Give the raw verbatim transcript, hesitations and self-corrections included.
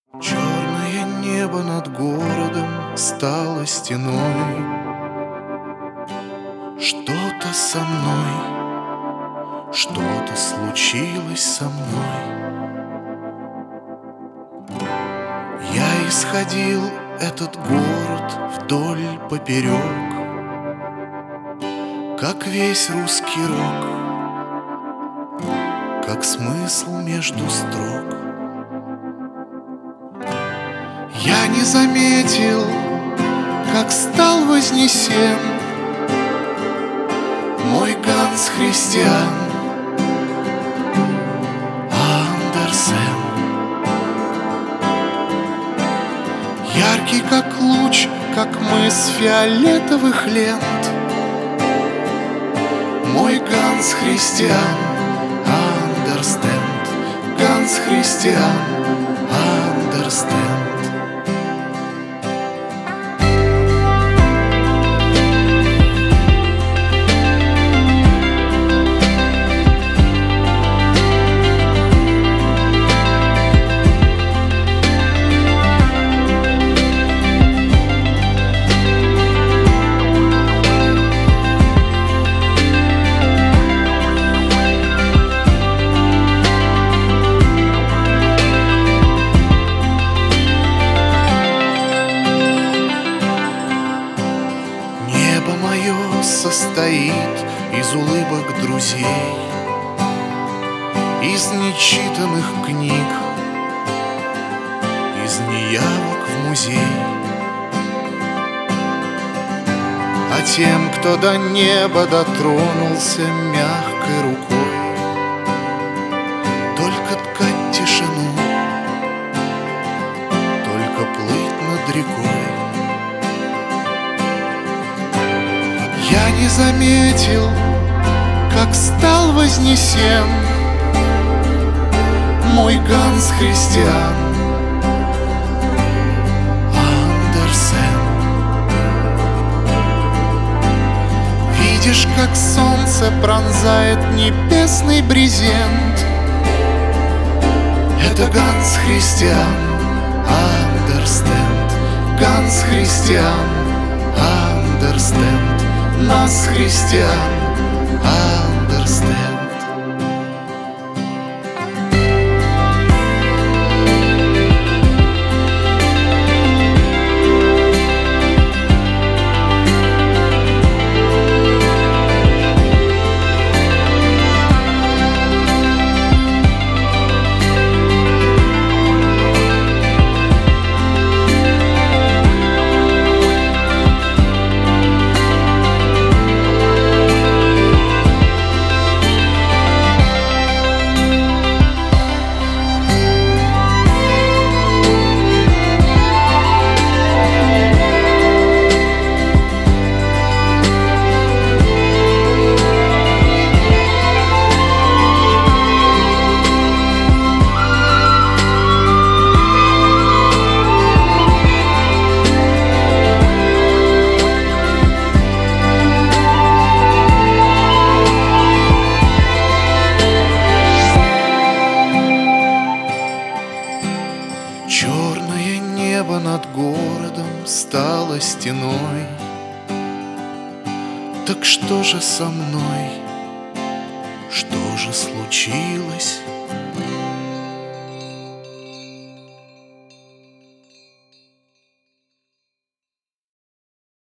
Черное небо над городом стало стеной. Что-то со мной, что-то случилось со мной. Я исходил этот город вдоль поперек, как весь русский рок, как смысл между строк. Я не заметил, как стал вознесен мой Ганс Христиан Андерсен. Яркий, как луч, как мыс фиолетовых лент, мой Ганс Христиан Андерстенд, Ганс Христиан Андерстенд. Состоит из улыбок друзей, из нечитанных книг, из неявок в музей. А тем, кто до неба дотронулся мягкой рукой, только ткать тишину, только плыть над рекой. Я не заметил, как стал вознесен мой Ганс Христиан Андерсен. Видишь, как солнце пронзает небесный брезент? Это Ганс Христиан Андерстенд, Ганс Христиан Андерстенд, нас, христиан, Андерстенд. Черное небо над городом стало стеной. Так что же со мной? Что же случилось?